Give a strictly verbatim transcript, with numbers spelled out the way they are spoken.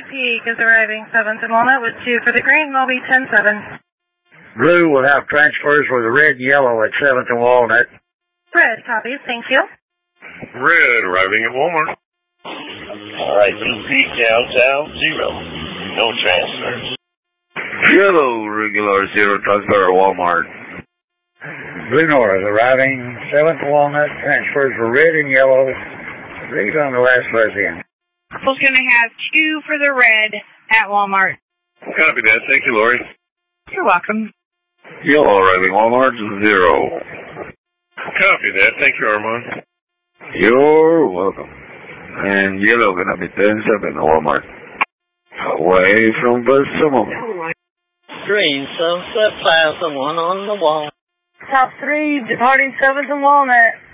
Peak is arriving seventh and Walnut with two for the green. Will be ten seven. Blue will have transfers with the red and yellow at seventh and Walnut. Red copies, thank you. Red arriving at Walmart. All right, Blue Peak downtown, zero. No transfers. Yellow, regular, zero transfer at Walmart. Blue North arriving seventh and Walnut. Transfers for red and yellow. Read on the last bus in. Purple's going to have two for the red at Walmart. Copy that. Thank you, Lori. You're welcome. Yellow arriving Walmart, zero. Copy that. Thank you, Armand. You're welcome. And yellow gonna be ten seven at Walmart. Away from bus a moment. Green, sunset plaza, one on the wall. Top three, departing seventh and Walnut.